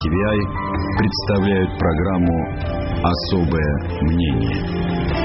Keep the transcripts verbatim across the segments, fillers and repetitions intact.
ти ви ай представляют программу «Особое мнение».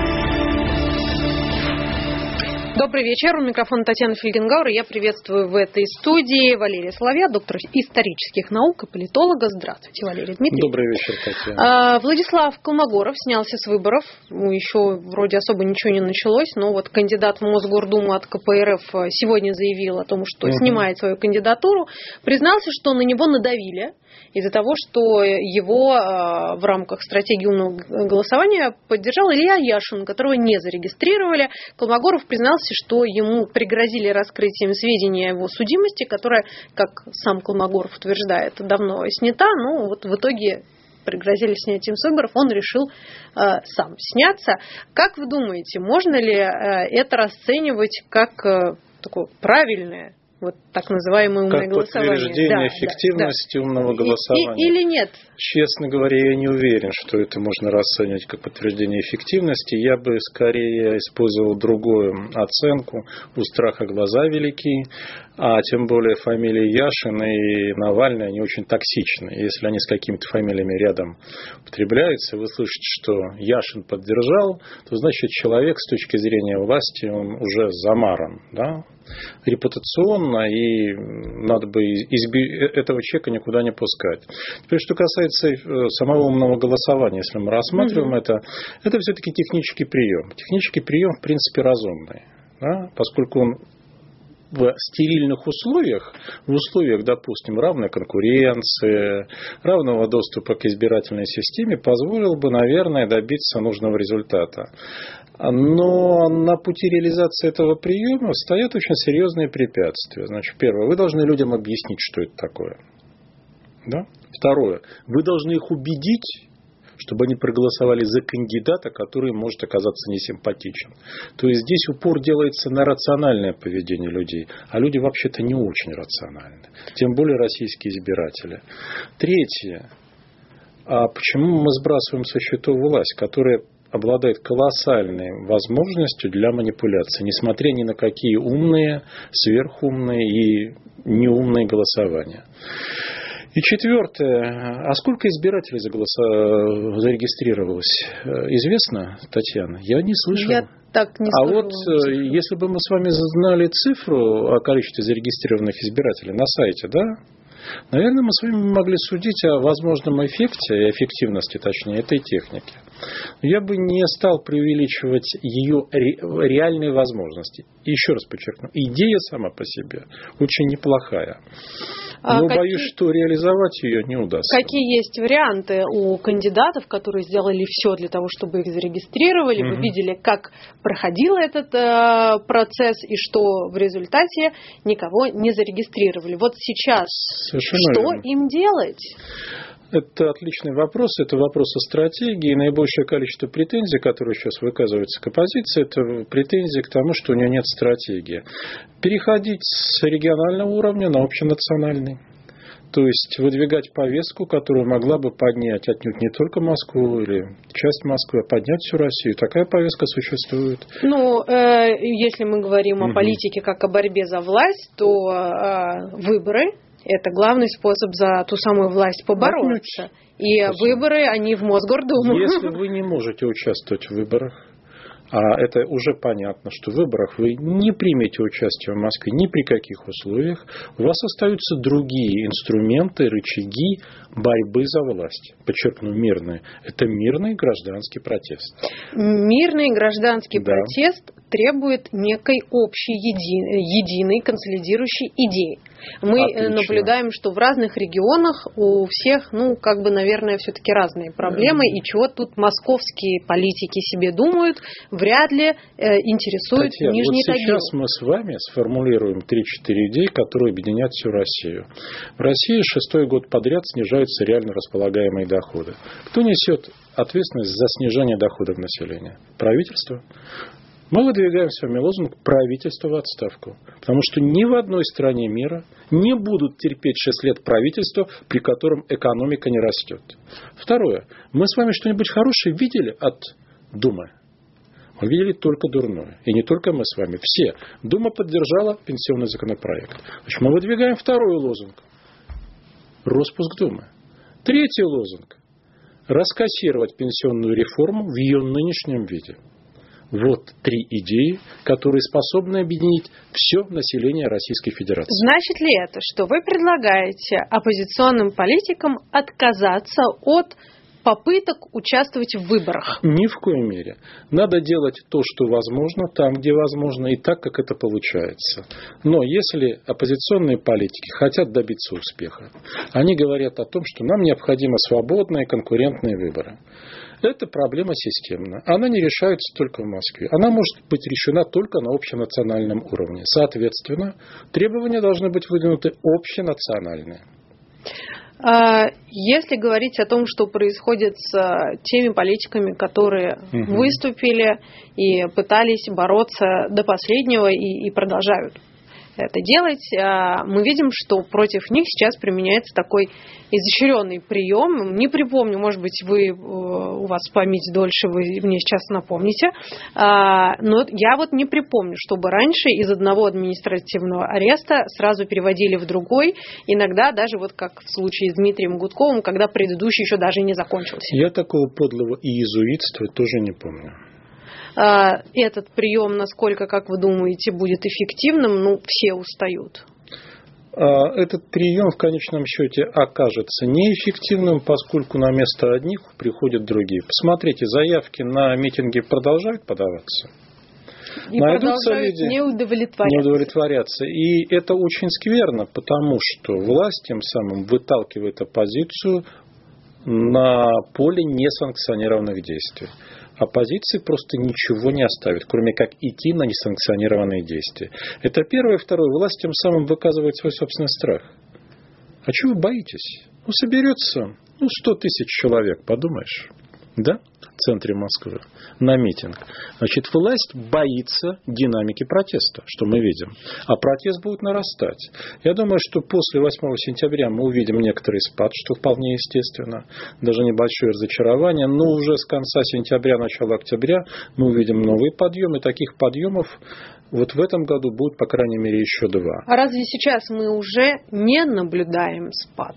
Добрый вечер. У микрофона Татьяна Фельгенгауэр. Я приветствую в этой студии Валерия Соловья, доктора исторических наук и политолога. Здравствуйте, Валерий Дмитриевич. Добрый вечер, Татьяна. Владислав Колмогоров снялся с выборов. Еще вроде особо ничего не началось, но вот кандидат в Мосгордуму от ка пэ эр эф сегодня заявил о том, что угу. снимает свою кандидатуру. Признался, что на него надавили из-за того, что его в рамках стратегии умного голосования поддержал Илья Яшин, которого не зарегистрировали. Колмогоров признался, что ему пригрозили раскрытием сведений о его судимости, которая, как сам Колмогоров утверждает, давно снята, но вот в итоге пригрозили снятием с выборов, он решил э, сам сняться. Как вы думаете, можно ли э, это расценивать как э, такое правильное, вот так называемое умное как голосование? Подтверждение да, эффективности да, да. умного голосования. И, и, или нет? Честно говоря, я не уверен, что это можно расценивать как подтверждение эффективности. Я бы скорее использовал другую оценку. У страха глаза велики, а тем более фамилии Яшин и Навальный, они очень токсичны. Если они с какими-то фамилиями рядом употребляются, вы слышите, что Яшин поддержал, то значит человек с точки зрения власти, он уже замаран, да? Репутационно, и надо бы изби... этого человека никуда не пускать. Теперь, что касается самого умного голосования, если мы рассматриваем mm-hmm. это, это все-таки технический прием. Технический прием, в принципе, разумный, да? Поскольку он в стерильных условиях, в условиях, допустим, равной конкуренции, равного доступа к избирательной системе, позволил бы, наверное, добиться нужного результата. Но на пути реализации этого приема стоят очень серьезные препятствия. Значит, первое, вы должны людям объяснить, что это такое. Да? Второе, вы должны их убедить, чтобы они проголосовали за кандидата, который может оказаться несимпатичен. То есть здесь упор делается на рациональное поведение людей, а люди вообще-то не очень рациональны, тем более российские избиратели. Третье, а почему мы сбрасываем со счетов власть, которая обладает колоссальной возможностью для манипуляции, несмотря ни на какие умные, сверхумные и неумные голосования. И четвертое. А сколько избирателей заголосо... зарегистрировалось? Известно, Татьяна? Я не слышал. Я так не а слышала. вот цифру. Если бы мы с вами знали цифру о количестве зарегистрированных избирателей на сайте, да, наверное, мы с вами могли судить о возможном эффекте и эффективности, точнее, этой техники. Я бы не стал преувеличивать ее ре... реальные возможности. И еще раз подчеркну, идея сама по себе очень неплохая. Но а боюсь, какие... что реализовать ее не удастся. Какие есть варианты у кандидатов, которые сделали все для того, чтобы их зарегистрировали? Mm-hmm. Вы видели, как проходил этот э, процесс и что в результате никого не зарегистрировали. Вот сейчас Совершенно что верно. Им делать? Это отличный вопрос, это вопрос о стратегии. И наибольшее количество претензий, которые сейчас выказываются к оппозиции, это претензии к тому, что у нее нет стратегии. Переходить с регионального уровня на общенациональный. То есть выдвигать повестку, которая могла бы поднять отнюдь не только Москву или часть Москвы, а поднять всю Россию. Такая повестка существует. Ну, э, если мы говорим угу. о политике как о борьбе за власть, то э, выборы – это главный способ за ту самую власть побороться. И Спасибо. Выборы, они в Мосгордуму. Если вы не можете участвовать в выборах, а это уже понятно, что в выборах вы не примете участие в Москве ни при каких условиях, у вас остаются другие инструменты, рычаги борьбы за власть. Подчеркну, мирные. Это мирный гражданский протест. Мирный гражданский да. протест требует некой общей, еди, единой, консолидирующей идеи. Мы Отлично. Наблюдаем, что в разных регионах у всех, ну, как бы, наверное, все-таки разные проблемы. Да. И чего тут московские политики себе думают, вряд ли э, интересует Татьяна, Нижний вот Тагил. Сейчас мы с вами сформулируем три-четыре идеи, которые объединят всю Россию. В России шестой год подряд снижаются реально располагаемые доходы. Кто несет ответственность за снижение доходов населения? Правительство. Мы выдвигаем с вами лозунг «правительство в отставку». Потому что ни в одной стране мира не будут терпеть шесть лет правительства, при котором экономика не растет. Второе. Мы с вами что-нибудь хорошее видели от Думы? Мы видели только дурное. И не только мы с вами. Все. Дума поддержала пенсионный законопроект. Значит, мы выдвигаем второй лозунг. Роспуск Думы. Третий лозунг – раскассировать пенсионную реформу в ее нынешнем виде. Вот три идеи, которые способны объединить все население Российской Федерации. Значит ли это, что вы предлагаете оппозиционным политикам отказаться от попыток участвовать в выборах? Ни в коей мере. Надо делать то, что возможно, там, где возможно, и так, как это получается. Но если оппозиционные политики хотят добиться успеха, они говорят о том, что нам необходимы свободные конкурентные выборы. Это проблема системная. Она не решается только в Москве. Она может быть решена только на общенациональном уровне. Соответственно, требования должны быть выдвинуты общенациональные. Если говорить о том, что происходит с теми политиками, которые угу. выступили и пытались бороться до последнего и, и продолжают это делать, мы видим, что против них сейчас применяется такой изощренный прием. Не припомню, может быть, вы, у вас память дольше, вы мне сейчас напомните, но я вот не припомню, чтобы раньше из одного административного ареста сразу переводили в другой, иногда даже вот как в случае с Дмитрием Гудковым, когда предыдущий еще даже не закончился. Я такого подлого иезуитства тоже не помню. Этот прием, насколько, как вы думаете, будет эффективным? Ну, все устают. Этот прием в конечном счете окажется неэффективным, поскольку на место одних приходят другие. Посмотрите, заявки на митинги продолжают подаваться. И найдутся люди, не удовлетворяться. не удовлетворяться. И это очень скверно, потому что власть тем самым выталкивает оппозицию на поле несанкционированных действий. Оппозиции просто ничего не оставит, кроме как идти на несанкционированные действия. Это первое. Второе. Власть тем самым выказывает свой собственный страх. А чего вы боитесь? Ну, соберется ну, сто тысяч человек, подумаешь, да? В центре Москвы на митинг. Значит, власть боится динамики протеста, что мы видим. А протест будет нарастать. Я думаю, что после восьмого сентября мы увидим некоторый спад, что вполне естественно. Даже небольшое разочарование. Но уже с конца сентября, начала октября мы увидим новый подъем. И таких подъемов вот в этом году будет, по крайней мере, еще два. А разве сейчас мы уже не наблюдаем спад?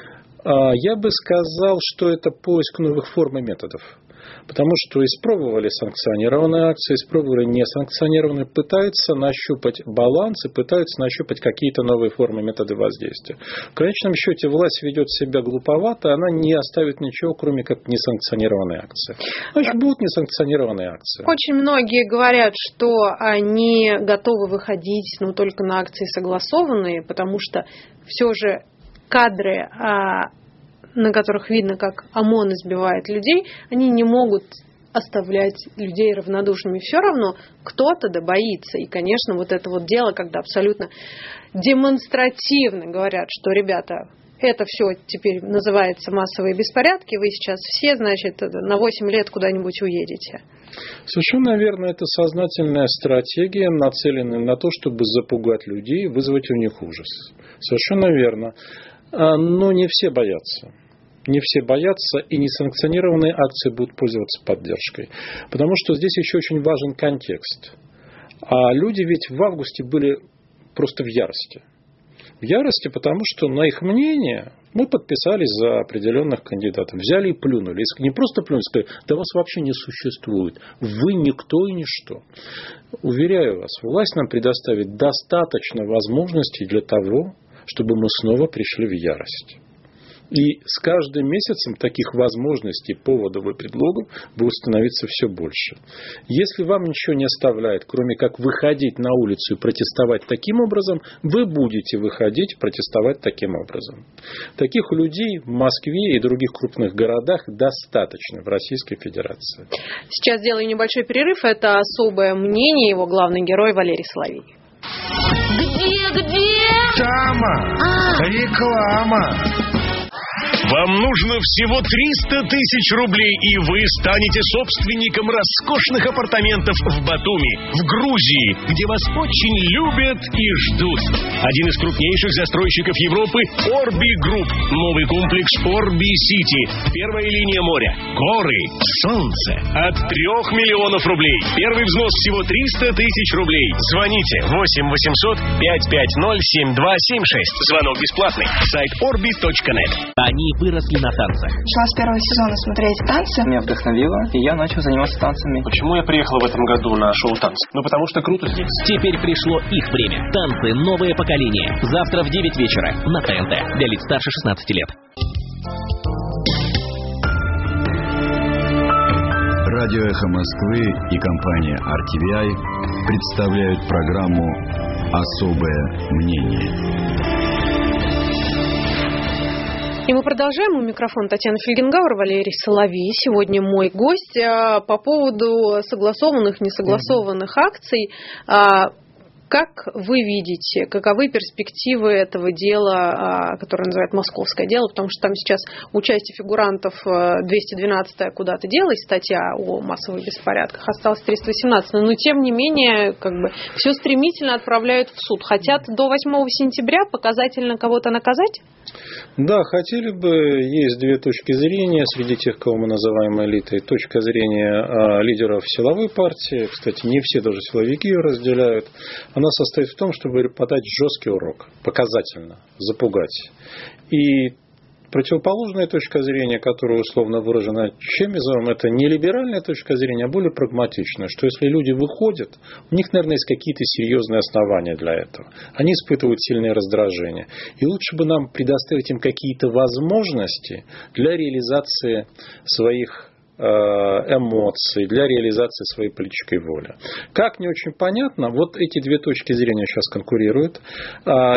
Я бы сказал, что это поиск новых форм и методов. Потому что испробовали санкционированные акции, испробовали несанкционированные, пытаются нащупать баланс и пытаются нащупать какие-то новые формы и методы воздействия. В конечном счете власть ведет себя глуповато, она не оставит ничего, кроме как несанкционированные акции. Значит, будут несанкционированные акции. Очень многие говорят, что они готовы выходить, но только на акции согласованные, потому что все же кадры, на которых видно, как ОМОН избивает людей, они не могут оставлять людей равнодушными. Все равно кто-то да боится. И, конечно, вот это вот дело, когда абсолютно демонстративно говорят, что, ребята, это все теперь называется массовые беспорядки, вы сейчас все, значит, на восемь лет куда-нибудь уедете. Совершенно верно, это сознательная стратегия, нацеленная на то, чтобы запугать людей, вызвать у них ужас. Совершенно верно. Но не все боятся. Не все боятся, и несанкционированные акции будут пользоваться поддержкой. Потому что здесь еще очень важен контекст. А люди ведь в августе были просто в ярости. В ярости, потому что на их мнение мы подписались за определенных кандидатов. Взяли и плюнули. Не просто плюнули, сказали, да вас вообще не существует. Вы никто и ничто. Уверяю вас, власть нам предоставит достаточно возможностей для того, чтобы мы снова пришли в ярость. И с каждым месяцем таких возможностей, поводов и предлогов будет становиться все больше. Если вам ничего не оставляет, кроме как выходить на улицу и протестовать таким образом, вы будете выходить протестовать таким образом. Таких людей в Москве и других крупных городах достаточно в Российской Федерации. Сейчас сделаю небольшой перерыв. Это особое мнение, его главный герой Валерий Соловей. Где, где? Тама! А. Реклама! Вам нужно всего триста тысяч рублей, и вы станете собственником роскошных апартаментов в Батуми, в Грузии, где вас очень любят и ждут. Один из крупнейших застройщиков Европы – Орби Групп. Новый комплекс Орби Сити. Первая линия моря. Горы. Солнце. От трех миллионов рублей. Первый взнос всего триста тысяч рублей. Звоните восемь восемьсот пятьсот пятьдесят семь два семь шесть. Звонок бесплатный. Сайт орби точка нет. Они выросли на танцах. Начала с первого сезона смотреть танцы. Меня вдохновило, и я начал заниматься танцами. Почему я приехала в этом году на шоу «Танцы»? Ну, потому что круто здесь. Теперь пришло их время. Танцы «Новое поколение». Завтра в девять вечера на ТНТ. Для лиц старше шестнадцати лет. Радио «Эхо Москвы» и компания ар ти ви ай представляют программу «Особое мнение». И мы продолжаем. У микрофона Татьяна Фельгенгауэр, Валерий Соловей. Сегодня мой гость. По поводу согласованных, несогласованных акций. Как вы видите, каковы перспективы этого дела, которое называют московское дело, потому что там сейчас участие фигурантов двести двенадцатая куда-то делась, статья о массовых беспорядках, осталось триста восемнадцатая, но тем не менее как бы все стремительно отправляют в суд. Хотят до восьмого сентября показательно кого-то наказать? Да, хотели бы. Есть две точки зрения среди тех, кого мы называем элитой. Точка зрения а, лидеров силовой партии, кстати, не все даже силовики ее разделяют, она состоит в том, чтобы подать жесткий урок, показательно, запугать. И противоположная точка зрения, которая условно выражена Чемизовым, это не либеральная точка зрения, а более прагматичная, что если люди выходят, у них, наверное, есть какие-то серьезные основания для этого. Они испытывают сильное раздражение. И лучше бы нам предоставить им какие-то возможности для реализации своих эмоций, для реализации своей политической воли. Как, не очень понятно. Вот эти две точки зрения сейчас конкурируют. А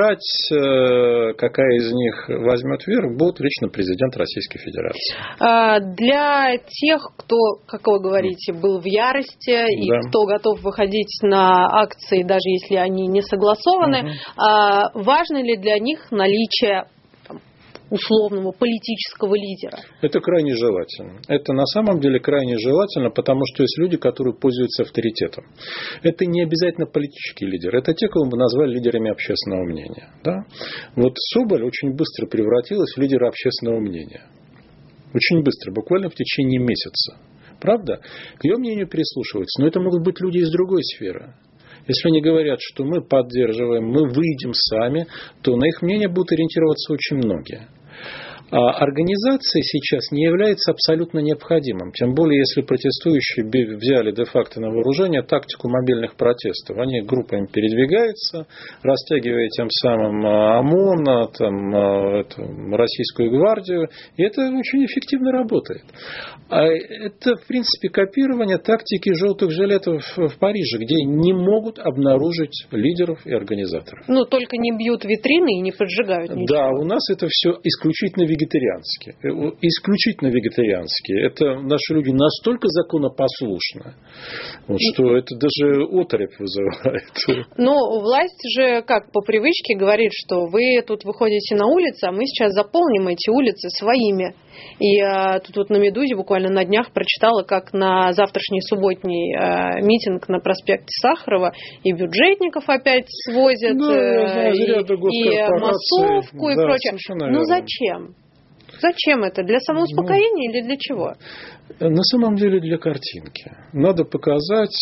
решать, какая из них возьмет верх, будет лично президент Российской Федерации. Для тех, кто, как вы говорите, был в ярости и да. кто готов выходить на акции, даже если они не согласованы, угу. важно ли для них наличие условного политического лидера? Это крайне желательно. Это на самом деле крайне желательно, потому что есть люди, которые пользуются авторитетом. Это не обязательно политический лидер. Это те, кого мы назвали лидерами общественного мнения. Да? Вот Соболь очень быстро превратилась в лидера общественного мнения. Очень быстро, буквально в течение месяца. Правда? К ее мнению прислушиваются. Но это могут быть люди из другой сферы. Если они говорят, что мы поддерживаем, мы выйдем сами, то на их мнение будут ориентироваться очень многие. А организация сейчас не является абсолютно необходимым. Тем более, если протестующие взяли де-факто на вооружение тактику мобильных протестов. Они группами передвигаются, растягивая тем самым ОМОН, там, эту, Российскую гвардию. И это очень эффективно работает. А это, в принципе, копирование тактики желтых жилетов в Париже, где не могут обнаружить лидеров и организаторов. Ну, только не бьют витрины и не поджигают ничего. Да, у нас это все исключительно вегетарианские. Исключительно вегетарианские. Это наши люди настолько законопослушны, вот, что это даже оторопь вызывает. Но власть же как по привычке говорит, что вы тут выходите на улицы, а мы сейчас заполним эти улицы своими. И а, тут вот на «Медузе» буквально на днях прочитала, как на завтрашний субботний а, митинг на проспекте Сахарова и бюджетников опять свозят, да, и, и массовку и да, прочее. Ну зачем? Зачем это? Для самоуспокоения ну, или для чего? На самом деле для картинки. Надо показать,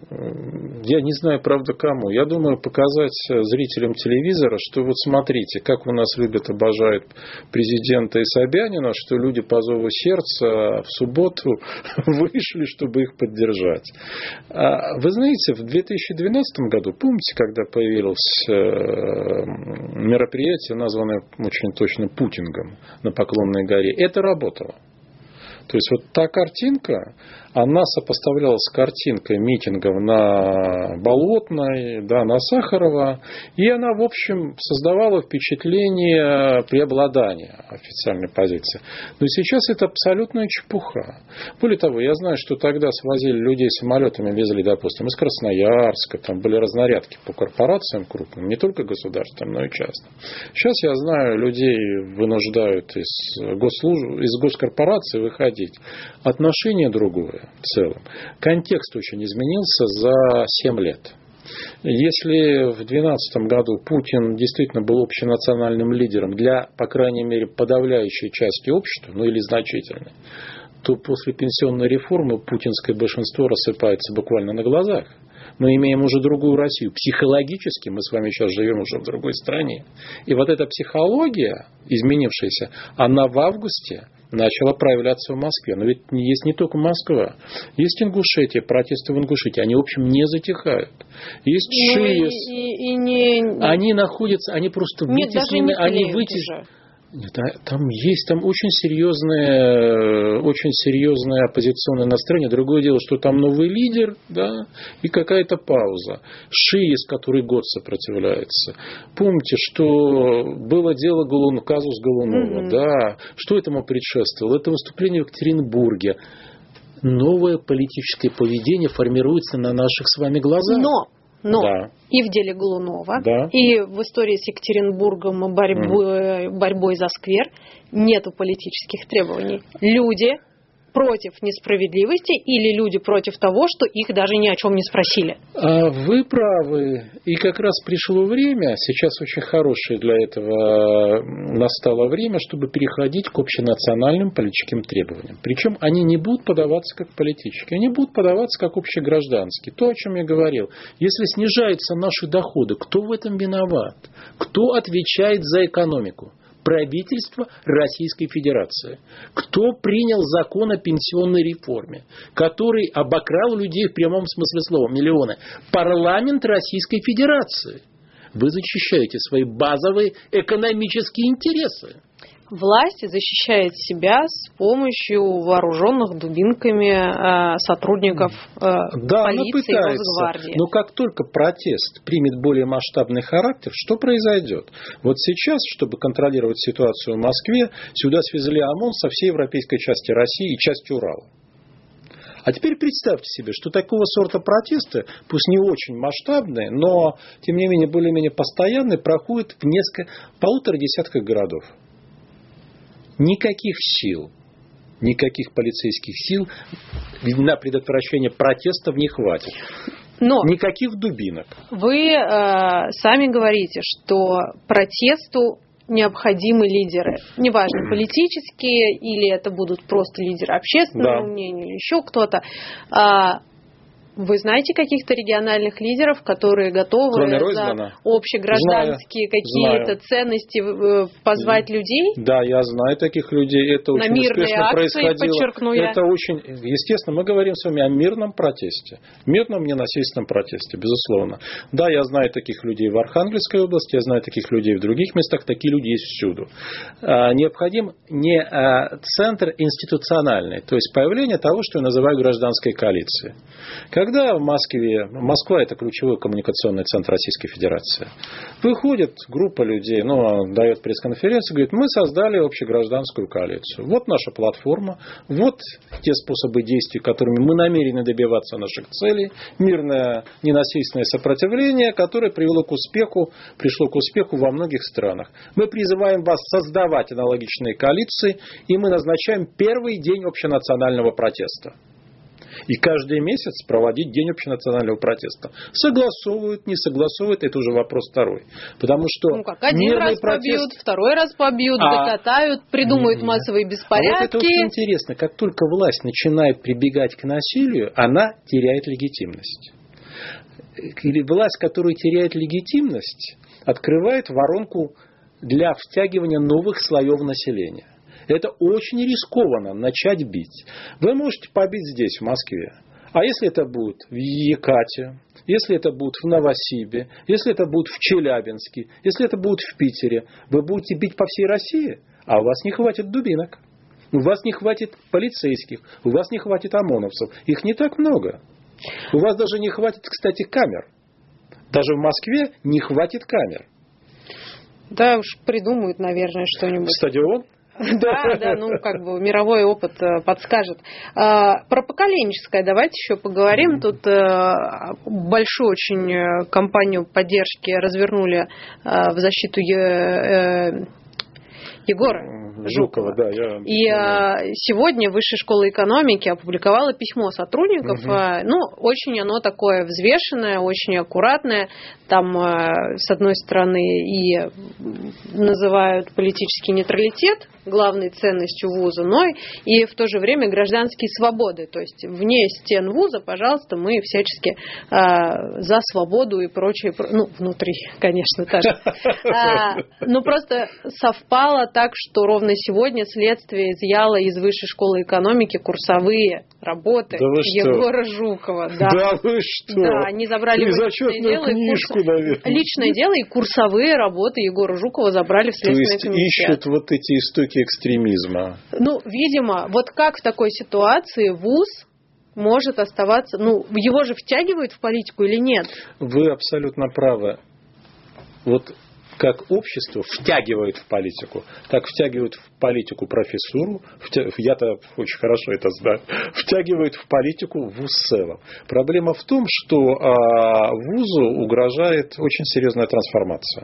я не знаю, правда, кому. Я думаю, показать зрителям телевизора, что вот смотрите, как у нас любят, обожают президента и Собянина, что люди по зову сердца в субботу вышли, чтобы их поддержать. Вы знаете, в две тысячи двенадцатом году, помните, когда появилось мероприятие, названное очень точно Путингом на Поклонной горе, это работало. То есть вот та картинка, она сопоставлялась с картинкой митингов на Болотной, да, на Сахарова, и она, в общем, создавала впечатление преобладания официальной позиции. Но сейчас это абсолютная чепуха. Более того, я знаю, что тогда свозили людей самолетами, везли, допустим, из Красноярска, там были разнарядки по корпорациям крупным, не только государственным, но и частным. Сейчас я знаю, людей вынуждают из, госслужб... из госкорпорации выходить. Отношение другое в целом. Контекст очень изменился за семь лет. Если в две тысячи двенадцатом году Путин действительно был общенациональным лидером для, по крайней мере, подавляющей части общества, ну или значительной, то после пенсионной реформы путинское большинство рассыпается буквально на глазах. Мы имеем уже другую Россию. Психологически мы с вами сейчас живем уже в другой стране. И вот эта психология, изменившаяся, она в августе начала проявляться в Москве. Но ведь есть не только Москва. Есть Ингушетия, протесты в Ингушетии. Они, в общем, не затихают. Есть ну, ШИЭС. И, и, и не... Они находятся, они просто вытеснены. Они вытеснены. Там есть там очень серьезное, очень серьезное оппозиционное настроение. Другое дело, что там новый лидер, да, и какая-то пауза. ШИЭС, который год сопротивляется. Помните, что было дело Голун, казус Голунова, mm-hmm. да. Что этому предшествовало? Это выступление в Екатеринбурге. Новое политическое поведение формируется на наших с вами глазах. Но Но да. и в деле Голунова, да. и в истории с Екатеринбургом борьбой, mm. борьбой за сквер нету политических требований. Люди против несправедливости или люди против того, что их даже ни о чем не спросили? Вы правы. И как раз пришло время, сейчас очень хорошее для этого настало время, чтобы переходить к общенациональным политическим требованиям. Причем они не будут подаваться как политические, они будут подаваться как общегражданские. То, о чем я говорил. Если снижаются наши доходы, кто в этом виноват? Кто отвечает за экономику? Правительство Российской Федерации. Кто принял закон о пенсионной реформе, который обокрал людей в прямом смысле слова, миллионы? Парламент Российской Федерации. Вы защищаете свои базовые экономические интересы. Власть защищает себя с помощью вооруженных дубинками сотрудников да, полиции и Росгвардии. Но как только протест примет более масштабный характер, что произойдет? Вот сейчас, чтобы контролировать ситуацию в Москве, сюда свезли ОМОН со всей европейской части России и части Урала. А теперь представьте себе, что такого сорта протесты, пусть не очень масштабные, но тем не менее более-менее постоянные, проходят в несколько, полутора десятках городов. Никаких сил, никаких полицейских сил на предотвращение протестов не хватит. Но никаких дубинок. Вы э, сами говорите, что протесту необходимы лидеры. Неважно, политические, или это будут просто лидеры общественного да. мнения, или еще кто-то. А, вы знаете каких-то региональных лидеров, которые готовы Кроме за Ройзмана? общегражданские знаю, какие-то знаю. ценности позвать людей? Да, я знаю таких людей. Это На очень успешно акции, происходило. подчеркну я. Это очень, естественно, мы говорим с вами о мирном протесте. Мирном, ненасильственном протесте, безусловно. Да, я знаю таких людей в Архангельской области, я знаю таких людей в других местах, такие люди есть всюду. Необходим не центр институциональный, то есть появление того, что я называю гражданской коалицией. Когда в Москве, Москва это ключевой коммуникационный центр Российской Федерации, выходит группа людей, ну, дает пресс-конференцию, говорит, мы создали общегражданскую коалицию. Вот наша платформа, вот те способы действий, которыми мы намерены добиваться наших целей, мирное ненасильственное сопротивление, которое привело к успеху, пришло к успеху во многих странах. Мы призываем вас создавать аналогичные коалиции, и мы назначаем первый день общенационального протеста. И каждый месяц проводить день общенационального протеста. Согласовывают, не согласовывают, это уже вопрос второй. Потому что ну как, один раз протест... побьют, второй раз побьют, а... докатают, придумают массовые беспорядки. А вот это очень интересно. Как только власть начинает прибегать к насилию, она теряет легитимность. Или власть, которая теряет легитимность, открывает воронку для втягивания новых слоев населения. Это очень рискованно начать бить. Вы можете побить здесь, в Москве. А если это будет в Екате, если это будет в Новосибе, если это будет в Челябинске, если это будет в Питере, вы будете бить по всей России, а у вас не хватит дубинок, у вас не хватит полицейских, у вас не хватит ОМОНовцев. Их не так много. У вас даже не хватит, кстати, камер. Даже в Москве не хватит камер. Да уж придумают, наверное, что-нибудь. Стадион? Да, да, ну как бы мировой опыт подскажет. Про поколенческое давайте еще поговорим. Тут большую очень кампанию поддержки развернули в защиту Егора Жукова. Жукова, да. Я... И а, сегодня Высшая школа экономики опубликовала письмо сотрудников. Угу. А, ну, очень оно такое взвешенное, очень аккуратное. Там, а, с одной стороны, и называют политический нейтралитет главной ценностью вуза, но и в то же время гражданские свободы. То есть вне стен вуза, пожалуйста, мы всячески а, за свободу и прочее. Ну, внутри, конечно, тоже. А, ну, просто совпало так, что ровно сегодня следствие изъяло из Высшей школы экономики курсовые работы да Егора Жукова. Да. да вы что? Да, они забрали личное дело, книжку, и курс... личное дело и курсовые работы Егора Жукова забрали в Следственный комитет. То есть ищут вот эти истоки экстремизма. Ну, видимо, вот как в такой ситуации вуз может оставаться... Ну, его же втягивают в политику или нет? Вы абсолютно правы. Вот как общество втягивает в политику, так втягивают в политику профессуру, втя... я-то очень хорошо это знаю, втягивают в политику вуз в целом. Проблема в том, что а, вузу угрожает очень серьезная трансформация.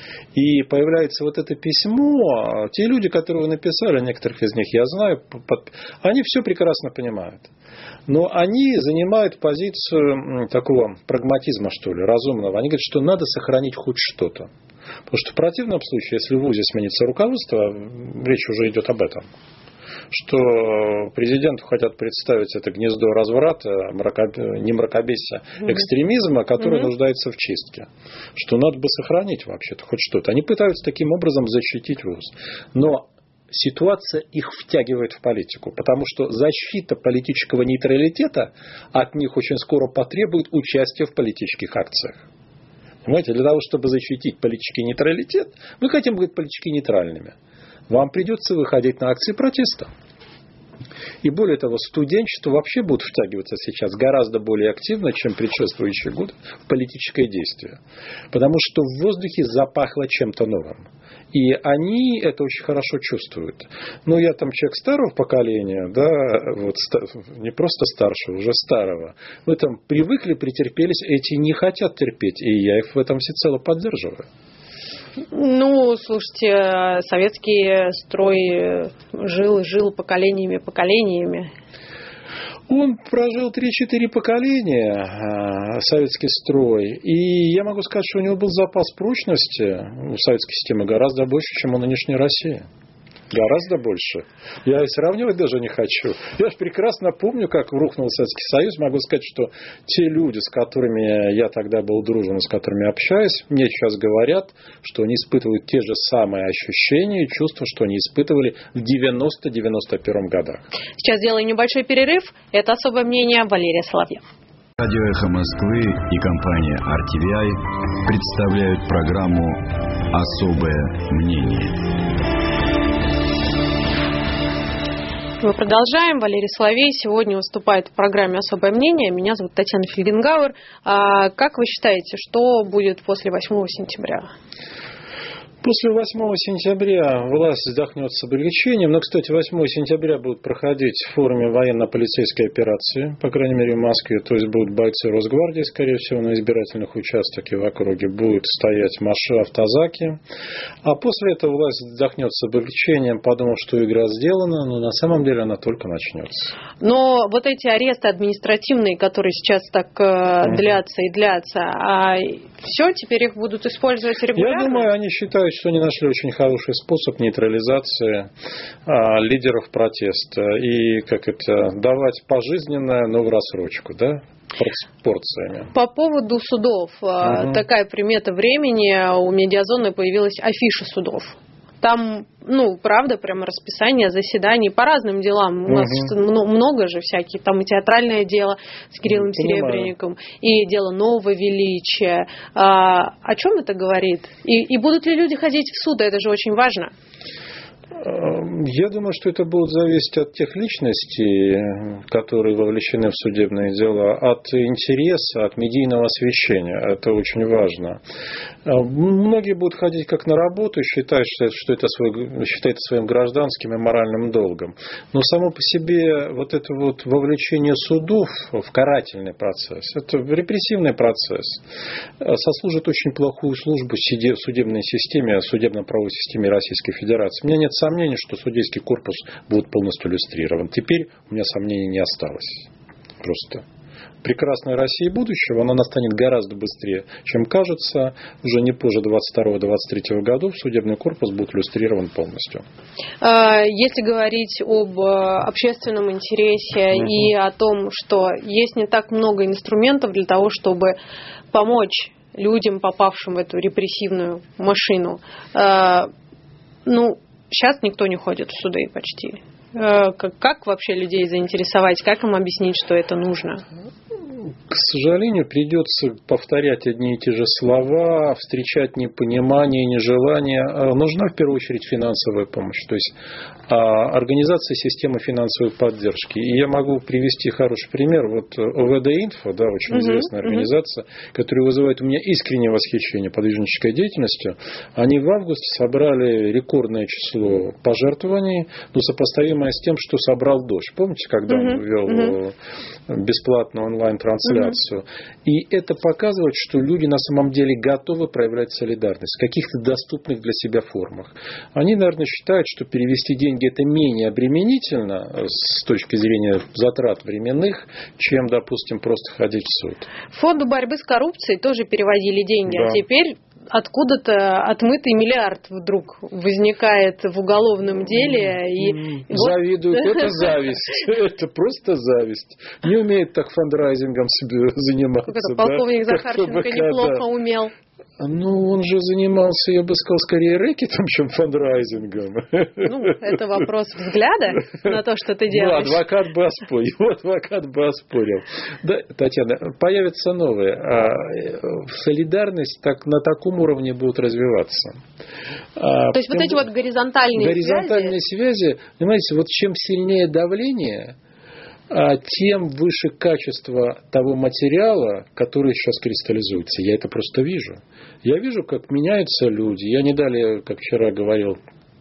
И появляется вот это письмо, те люди, которые вы написали, некоторых из них я знаю, они все прекрасно понимают. Но они занимают позицию такого прагматизма, что ли, разумного. Они говорят, что надо сохранить хоть что-то. Потому что в противном случае, если в вузе сменится руководство, речь уже идет об этом. Что президенту хотят представить это гнездо разврата, мракоб... не мракобесия, экстремизма, который mm-hmm. нуждается в чистке. Что надо бы сохранить вообще-то хоть что-то. Они пытаются таким образом защитить вуз. Но ситуация их втягивает в политику, потому что защита политического нейтралитета от них очень скоро потребует участия в политических акциях. Понимаете, для того, чтобы защитить политический нейтралитет, мы хотим быть политически нейтральными. Вам придется выходить на акции протеста. И более того, студенчество вообще будет втягиваться сейчас гораздо более активно, чем предшествующие годы, в политическое действие. Потому что в воздухе запахло чем-то новым. И они это очень хорошо чувствуют. Ну, я там человек старого поколения, да, вот, не просто старшего, уже старого. Мы там привыкли, претерпелись, эти не хотят терпеть. И я их в этом всецело поддерживаю. Ну, слушайте, советский строй жил, жил поколениями, поколениями. Он прожил три-четыре поколения, советский строй. И я могу сказать, что у него был запас прочности у советской системы гораздо больше, чем у нынешней России. Гораздо больше. Я и сравнивать даже не хочу. Я же прекрасно помню, как рухнул Советский Союз. Могу сказать, что те люди, с которыми я тогда был дружен, с которыми общаюсь, мне сейчас говорят, что они испытывают те же самые ощущения и чувства, что они испытывали в девяносто-девяносто первом годах. Сейчас делаем небольшой перерыв. Это особое мнение Валерия Соловьева. Радио «Эхо Москвы» и компания ар ти ви ай представляют программу «Особое мнение». Мы продолжаем. Валерий Соловей сегодня выступает в программе «Особое мнение». Меня зовут Татьяна Фельгенгауэр. А как вы считаете, что будет после восьмого сентября? После восьмого сентября власть вздохнет с облегчением. Но, кстати, восьмого сентября будут проходить в форме военно-полицейской операции, по крайней мере, в Москве. То есть будут бойцы Росгвардии, скорее всего, на избирательных участках и в округе. Будут стоять машины, автозаки. А после этого власть вздохнет с облегчением, подумав, что игра сделана, но на самом деле она только начнется. Но вот эти аресты административные, которые сейчас так э, длятся и длятся, а все, теперь их будут использовать регулярно? Я думаю, они считают, что они нашли очень хороший способ нейтрализации а, лидеров протеста и как это давать пожизненное, но в рассрочку, да, порциями. По поводу судов, угу. такая примета времени, у Медиазоны появилась афиша судов. Там, ну, правда, прямо расписание заседаний по разным делам. У нас угу. много же всяких. Там и театральное дело с Кириллом Серебренником, и дело нового величия. А, о чем это говорит? И, и будут ли люди ходить в суд? Это же очень важно. Я думаю, что это будет зависеть от тех личностей, которые вовлечены в судебные дела, от интереса, от медийного освещения. Это очень важно. Многие будут ходить как на работу, считать, что это свой, считают своим гражданским и моральным долгом. Но само по себе вот это вот вовлечение судов в карательный процесс, это репрессивный процесс, сослужит очень плохую службу в судебной системе, судебно-правовой системе Российской Федерации. У меня нет сомнений, что судейский корпус будет полностью иллюстрирован. Теперь у меня сомнений не осталось. Просто прекрасная Россия будущего, она настанет гораздо быстрее, чем кажется. Уже не позже двадцать второго — двадцать третьего годов судебный корпус будет иллюстрирован полностью. Если говорить об общественном интересе угу. и о том, что есть не так много инструментов для того, чтобы помочь людям, попавшим в эту репрессивную машину, ну, сейчас никто не ходит в суды почти. Как, как вообще людей заинтересовать, как им объяснить, что это нужно? К сожалению, придется повторять одни и те же слова, встречать непонимание, нежелание. Нужна в первую очередь финансовая помощь, то есть организация системы финансовой поддержки. И я могу привести хороший пример. Вот ОВД-Инфо, да, очень uh-huh, известная организация, uh-huh. которая вызывает у меня искреннее восхищение подвижнической деятельностью. Они в августе собрали рекордное число пожертвований, ну, сопоставимое с тем, что собрал Дождь. Помните, когда uh-huh, он ввел uh-huh. бесплатную онлайн-трансляцию? Uh-huh. И это показывает, что люди на самом деле готовы проявлять солидарность в каких-то доступных для себя формах. Они, наверное, считают, что перевести деньги это менее обременительно с точки зрения затрат временных, чем, допустим, просто ходить в суд. Фонду борьбы с коррупцией тоже переводили деньги, да. А теперь откуда-то отмытый миллиард вдруг возникает в уголовном деле. И завидуют, вот. Это зависть. Это просто зависть. Не умеет так фандрайзингом себе заниматься. Как это полковник да? Захарченко неплохо да. умел. Ну, он же занимался, я бы сказал, скорее рэкетом, чем фандрайзингом. Ну, это вопрос взгляда на то, что ты делаешь. Ну, адвокат бы оспорил. Его адвокат бы оспорил. Да, Татьяна, появятся новые. А солидарность так, на таком уровне будет развиваться. А, то есть, вот эти вот горизонтальные, горизонтальные связи... связи, понимаете, вот чем сильнее давление... тем выше качество того материала, который сейчас кристаллизуется. Я это просто вижу. Я вижу, как меняются люди. Я не далее, как вчера говорил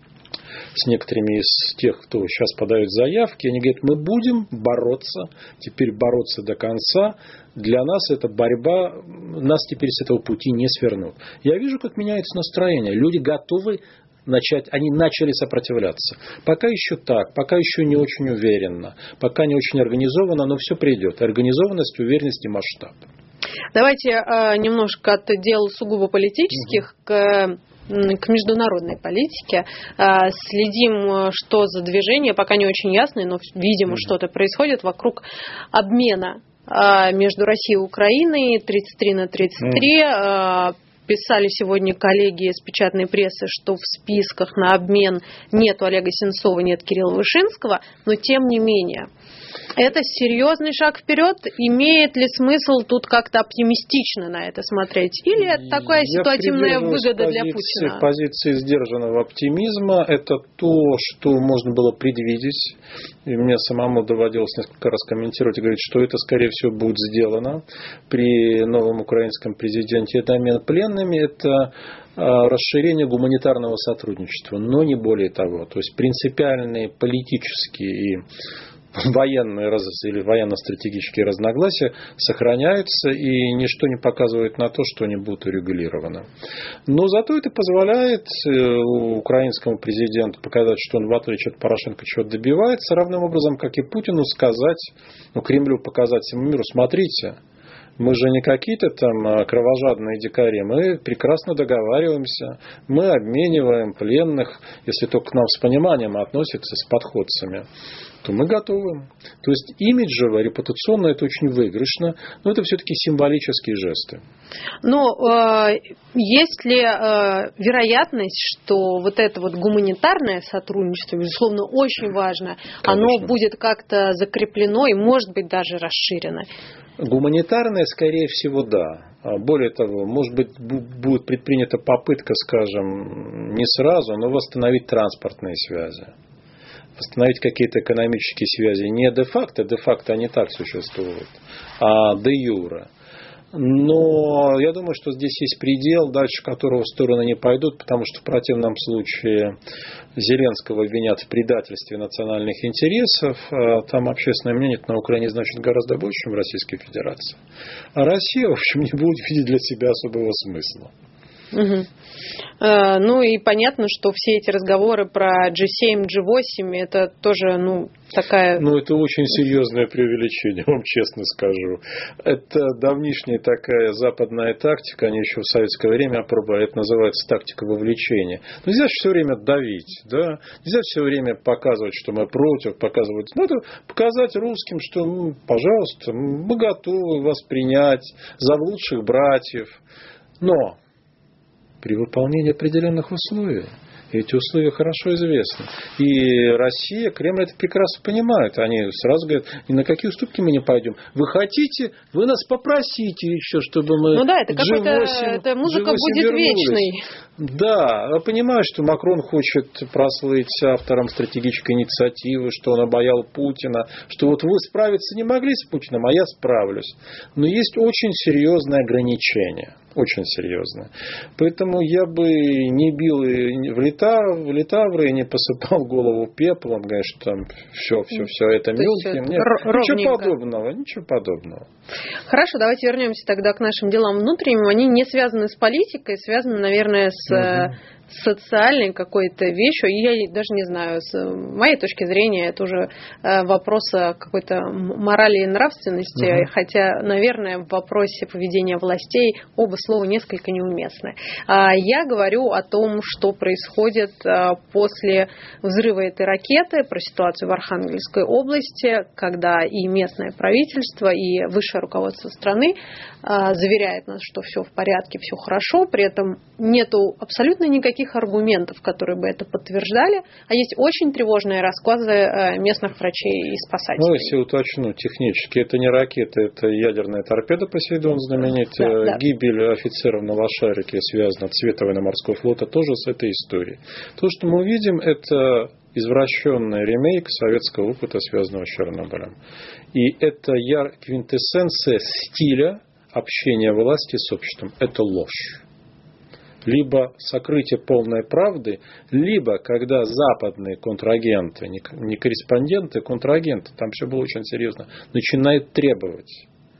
с некоторыми из тех, кто сейчас подает заявки, они говорят, мы будем бороться, теперь бороться до конца. Для нас это борьба, нас теперь с этого пути не свернут. Я вижу, как меняется настроение. Люди готовы начать, они начали сопротивляться. Пока еще так, пока еще не очень уверенно, пока не очень организованно, но все придет. Организованность, уверенность и масштаб. Давайте э, немножко от дел сугубо политических угу. к, к международной политике. Э, следим, что за движение, пока не очень ясно, но, видимо, угу. что-то происходит вокруг обмена э, между Россией и Украиной тридцать три на тридцать три. Угу. Э, Писали сегодня коллеги из печатной прессы, что в списках на обмен нет Олега Сенцова, нет Кирилла Вышинского, но тем не менее. Это серьезный шаг вперед. Имеет ли смысл тут как-то оптимистично на это смотреть? Или это такая ситуативная выгода позиции, для Путина? Позиции сдержанного оптимизма – это то, что можно было предвидеть. И мне самому доводилось несколько раз комментировать и говорить, что это, скорее всего, будет сделано при новом украинском президенте. Это обмен пленными, это расширение гуманитарного сотрудничества, но не более того. То есть принципиальные политические и военные или военно-стратегические разногласия сохраняются, и ничто не показывает на то, что они будут урегулированы. Но зато это позволяет украинскому президенту показать, что он, в отличие от Порошенко, чего-то добивается, равным образом, как и Путину, сказать, ну, Кремлю показать всему миру, смотрите, мы же не какие-то там кровожадные дикари, мы прекрасно договариваемся, мы обмениваем пленных, если только к нам с пониманием относятся, с подходцами, то мы готовы. То есть имиджево, репутационно это очень выигрышно, но это все-таки символические жесты. Но э, есть ли э, вероятность, что вот это вот гуманитарное сотрудничество, безусловно, очень важно, Конечно. Оно будет как-то закреплено и, может быть, даже расширено? Гуманитарная, скорее всего, да. Более того, может быть, будет предпринята попытка, скажем, не сразу, но восстановить транспортные связи. Восстановить какие-то экономические связи. Не де-факто, де-факто они так существуют, а де-юре. Но я думаю, что здесь есть предел, дальше которого стороны не пойдут, потому что в противном случае Зеленского обвинят в предательстве национальных интересов. Там общественное мнение на Украине значит гораздо больше, чем в Российской Федерации. А Россия, в общем, не будет видеть для себя особого смысла. Угу. А, ну и понятно, что все эти разговоры про джи семь, джи восемь это тоже, ну, такая... Ну, это очень серьезное преувеличение, вам честно скажу. Это давнишняя такая западная тактика, они еще в советское время опробовали, это называется тактика вовлечения. Но нельзя все время давить, да? Нельзя все время показывать, что мы против, показывать. Надо показать русским, что, ну, пожалуйста, мы готовы вас принять за лучших братьев. Но при выполнении определенных условий. И эти условия хорошо известны. И Россия, Кремль это прекрасно понимает. Они сразу говорят, ни на какие уступки мы не пойдем. Вы хотите, вы нас попросите еще, чтобы мы... Ну да, это какой-то, это музыка будет вернулись. Вечной. Да, я понимаю, что Макрон хочет прослыть автором стратегической инициативы, что он обаял Путина, что вот вы справиться не могли с Путиным, а я справлюсь. Но есть очень серьезные ограничения. Очень серьезно. Поэтому я бы не бил в, лета, в летавры и не посыпал голову пеплом, говоря, что там все, все, все это мелким. Нет, ничего подобного, ничего подобного. Хорошо, давайте вернемся тогда к нашим делам внутренним. Они не связаны с политикой, связаны, наверное, с... Угу. социальной какой-то вещью, и я даже не знаю, с моей точки зрения, это уже вопрос какой-то морали и нравственности, угу. хотя, наверное, в вопросе поведения властей оба слова несколько неуместны. Я говорю о том, что происходит после взрыва этой ракеты, про ситуацию в Архангельской области, когда и местное правительство, и высшее руководство страны заверяет нас, что все в порядке, все хорошо, при этом нету абсолютно никаких аргументов, которые бы это подтверждали, а есть очень тревожные рассказы местных врачей и спасателей. Ну, если уточню технически, это не ракета, это ядерная торпеда Посейдон знаменитая, да, да. Гибель офицеров на Лошарике связана, цвета военно-морского флота тоже с этой историей. То, что мы увидим, это извращенный ремейк советского опыта, связанного с Чернобылем. И это квинтэссенция стиля общения власти с обществом. Это ложь. Либо сокрытие полной правды, либо когда западные контрагенты, не корреспонденты, контрагенты, там все было очень серьезно, начинают требовать.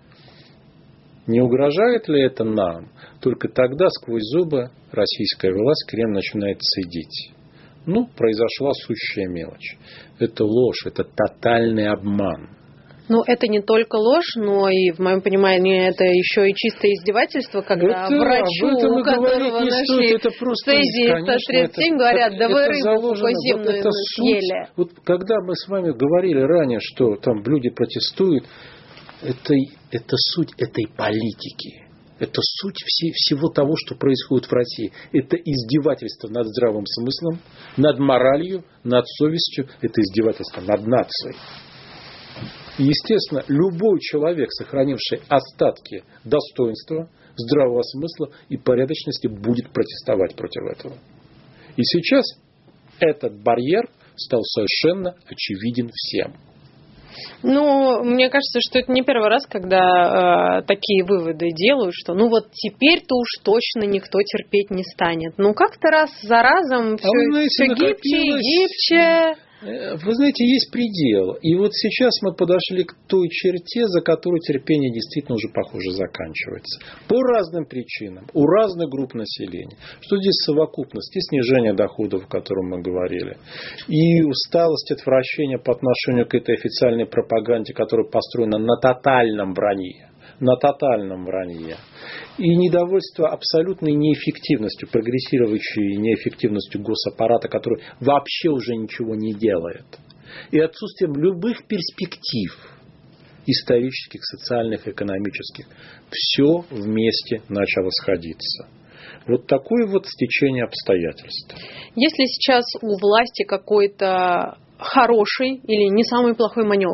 Не угрожает ли это нам? Только тогда сквозь зубы российская власть, Кремль начинает цедить. Ну, произошла сущая мелочь. Это ложь, это тотальный обман. Ну, это не только ложь, но и, в моем понимании, это еще и чистое издевательство, когда это, врачу, у которого нашли цезий сто тридцать семь, говорят, да вы рыбу сухоземную вот съели. Вот когда мы с вами говорили ранее, что там люди протестуют, это, это суть этой политики. Это суть все, всего того, что происходит в России. Это издевательство над здравым смыслом, над моралью, над совестью. Это издевательство над нацией. Естественно, любой человек, сохранивший остатки достоинства, здравого смысла и порядочности, будет протестовать против этого. И сейчас этот барьер стал совершенно очевиден всем. Ну, мне кажется, что это не первый раз, когда э, такие выводы делают, что ну вот теперь-то уж точно никто терпеть не станет. Ну, как-то раз за разом все, а знаете, все гибче и гибче. Вы знаете, есть предел. И вот сейчас мы подошли к той черте, за которой терпение действительно уже, похоже, заканчивается. По разным причинам, у разных групп населения. Что здесь совокупность? И снижение доходов, о котором мы говорили. И усталость, отвращение по отношению к этой официальной пропаганде, которая построена на тотальном вранье. На тотальном вранье. И недовольство абсолютной неэффективностью, прогрессирующей неэффективностью госаппарата, который вообще уже ничего не делает. И отсутствием любых перспектив исторических, социальных, экономических. Все вместе начало сходиться. Вот такое вот стечение обстоятельств. Если сейчас у власти какой-то хороший или не самый плохой маневр,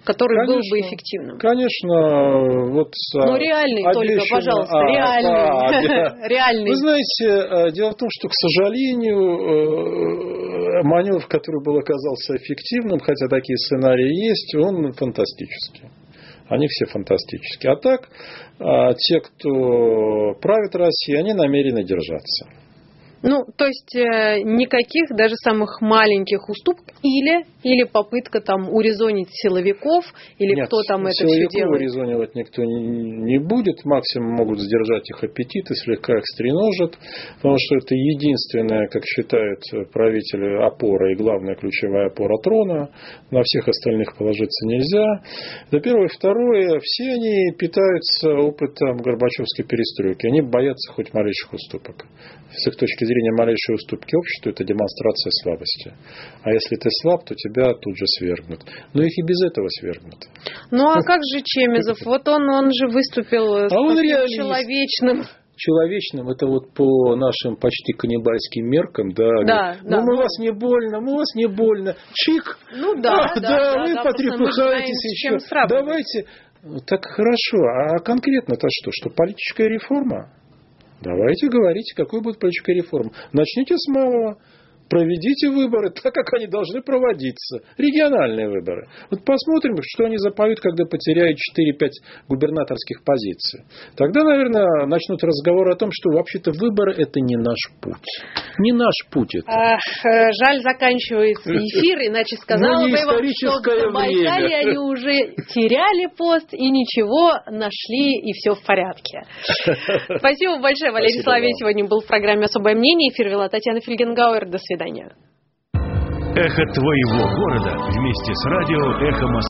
который конечно, был бы эффективным. Конечно, вот... Но реальный обещано... только, пожалуйста, а, реальный. А, да. реальный. Вы знаете, дело в том, что, к сожалению, маневр, который был оказался эффективным, хотя такие сценарии есть, он фантастический. Они все фантастические. А так, те, кто правит Россией, они намерены держаться. Ну, то есть э, никаких даже самых маленьких уступок или, или попытка там урезонить силовиков, или Нет, кто там это все делает? Силовиков урезонивать никто не, не будет. Максимум могут сдержать их аппетит и слегка их стреножат, потому что это единственная, как считают правители, опора и главная ключевая опора трона. На всех остальных положиться нельзя. Это первое. Второе. Все они питаются опытом Горбачевской перестройки. Они боятся хоть малейших уступок. С их точки зрения, малейшие уступки обществу – это демонстрация слабости. А если ты слаб, то тебя тут же свергнут. Но их и без этого свергнут. Ну, а как же Чемезов? Вот он, он же выступил а с он человечным. Человечным, это вот по нашим почти каннибальским меркам, да. Да, ну, да. мы вас не больно, мы вас не больно. Чик! Ну да, а, да, да, да, вы да, потрепыхаетесь еще. Давайте. Так хорошо. А конкретно-то что? Что политическая реформа? Давайте говорите, какой будет политическая реформа. Начните с малого. Проведите выборы так, как они должны проводиться. Региональные выборы. Вот посмотрим, что они запоют, когда потеряют четыре-пять губернаторских позиций. Тогда, наверное, начнут разговор о том, что вообще-то выборы – это не наш путь. Не наш путь это. Ах, жаль, заканчивается эфир, иначе сказала бы я вам, что в Забайкалье они уже теряли пост и ничего, нашли, и все в порядке. Спасибо большое. Валерий Соловей сегодня был в программе «Особое мнение». Эфир вела Татьяна Фельгенгауэр. До свидания. Эхо твоего города вместе с радио «Эхо Москвы».